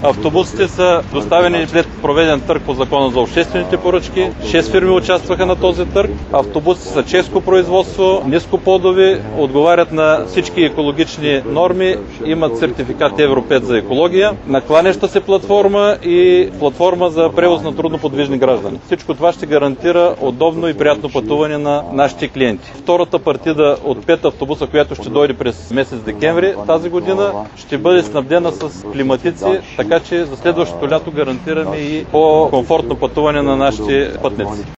Автобусите са доставени след проведен търг по Закона за обществените поръчки. 6 фирми участваха на този търг. Автобусите са чешко производство, нископодови, отговарят на всички екологични норми, имат сертификат Евро 5 за екология, накланяща се платформа и платформа за превоз на трудноподвижни граждани. Всичко това ще гарантира удобно и приятно пътуване на нашите клиенти. Втората партида от 5 автобуса, която ще дойде през месец декември тази година, ще бъде снабдена с климатици, така че за следващото лято гарантираме и по-комфортно пътуване на нашите пътници.